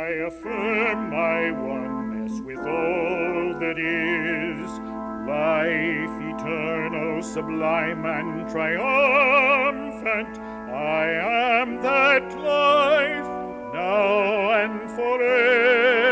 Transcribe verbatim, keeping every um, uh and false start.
affirm my oneness with all that is, life eternal, sublime, and triumphant. I am that life, now and forever.